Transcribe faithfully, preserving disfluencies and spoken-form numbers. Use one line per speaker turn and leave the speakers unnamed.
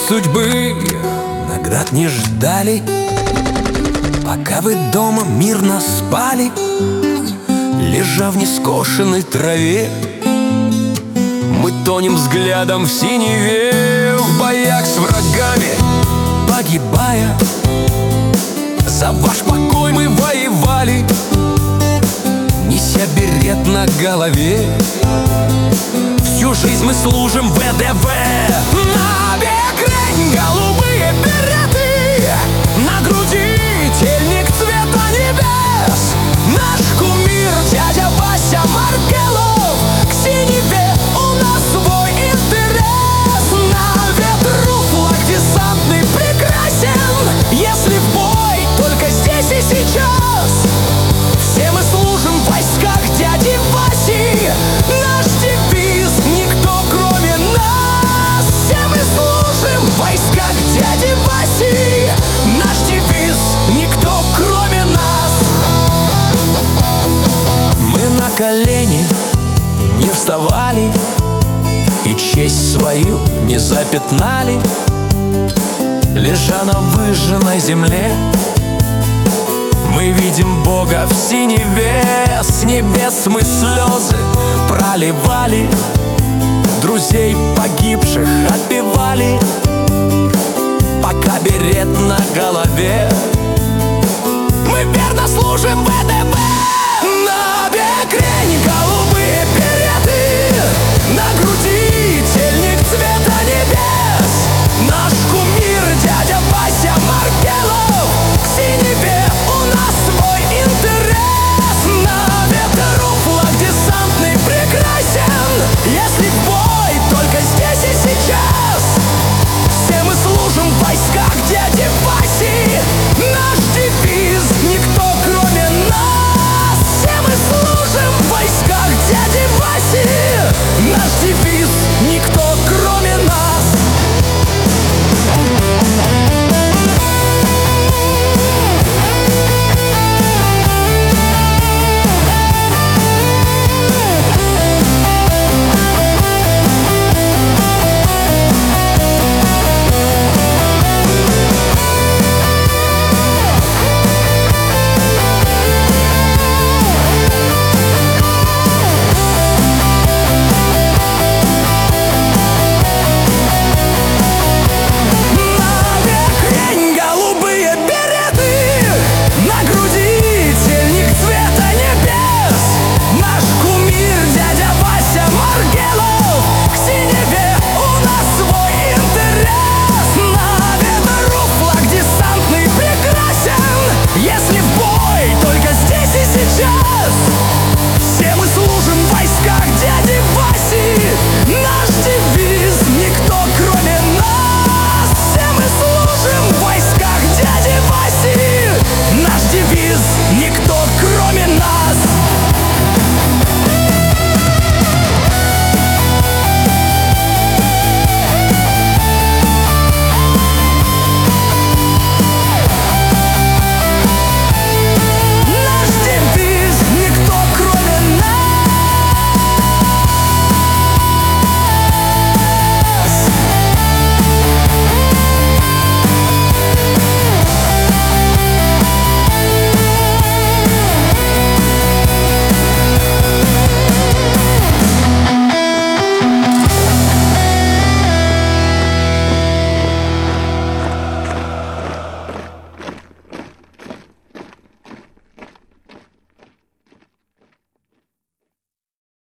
судьбы наград не ждали, пока вы дома мирно спали, лежа в нескошенной траве. Мы тонем взглядом в синеве, в боях с врагами погибая. За ваш покой мы воевали, неся берет на голове. Всю жизнь мы служим вэ дэ вэ. На бекрень голубые береты, на груди тельник цвета небес. Наш кумир дядя Вася Маркелов, к синеве у нас свой интерес. На ветру флаг десантный прекрасен, если в бой только здесь и сейчас. Все мы служим в войсках дяди Васи, наш девиз никто кроме нас. Все мы служим в войсках дяди Васи, наш девиз никто кроме нас. Мы на колени не вставали и честь свою не запятнали, лежа на выжженной земле. Мы видим Бога в синеве, с небес мы слезы проливали, друзей погибших отпевали, пока берет на голове. Мы верно служим